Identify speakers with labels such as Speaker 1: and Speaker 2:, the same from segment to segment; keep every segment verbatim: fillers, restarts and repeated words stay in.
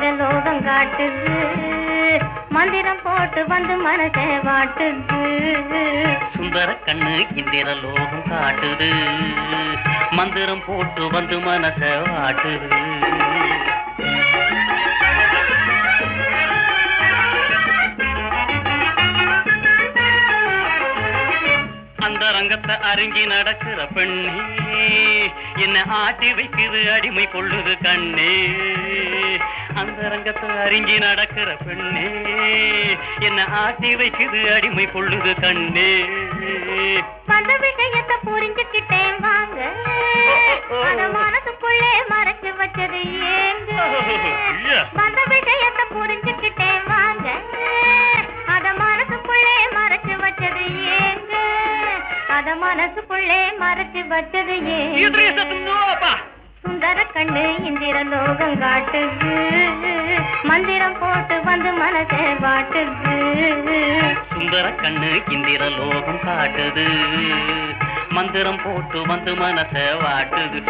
Speaker 1: லோகம் காட்டுது மந்திரம் போட்டு வந்து மனசே வாட்டுது
Speaker 2: சுந்தர கண்ணு இந்திர லோகம் காட்டுது மந்திரம் போட்டு வந்து மனசே வாட்டுது அந்த ரங்கத்தை அறிஞ்சி நடக்கிற பெண்ணே என்ன ஆட்டி வைக்குது அடிமை கொள்ளுது கண்ணே அந்த ரங்கத்தை அறிஞ்சி நடக்கிற பெண்ணே என்ன ஆட்டி வைக்குது அடிமை கொள்ளுது கண்ணே
Speaker 1: வந்த விஷயத்தை புரிஞ்சுக்கிட்டேன் வாங்க மனசுக்குள்ளே மறைச்சு வச்சது ஏங்க வந்த விஷயத்தை புரிஞ்சுக்கிட்டேன் வாங்க அத மனசுக்குள்ளே மறைச்சு வச்சது ஏங்க அத மனசுக்குள்ளே மறைச்சு வச்சது ஏங்க சுந்தர கண்ணு இந்திர லோகம் காட்டுது மந்திரம் போட்டு வந்து மனசே வாட்டுது
Speaker 2: சுந்தர கண்ணு இந்திர லோகம் காட்டுது மந்திரம் போட்டு வந்து மனசே வாட்டுது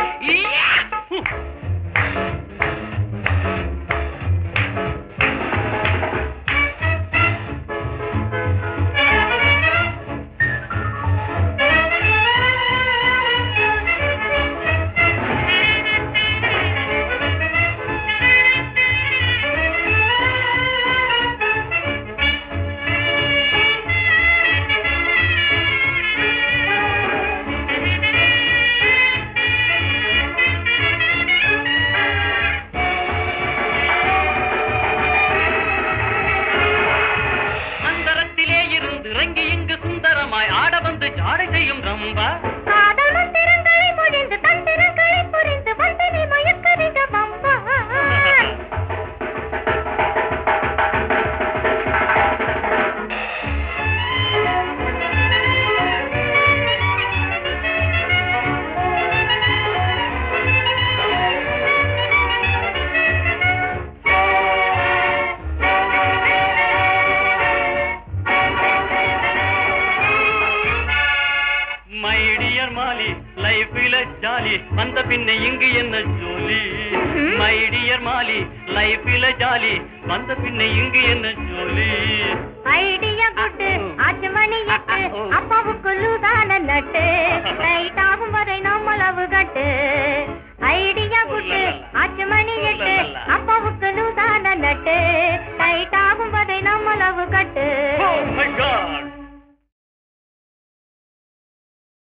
Speaker 2: வந்த பின்ன இங்கு என்ன ஜோலி மை டியர் மாலி லைஃபில ஜாலி வந்த பின்ன இங்கு என்ன ஜோலி
Speaker 1: ஐடியா குட் ஆச்சு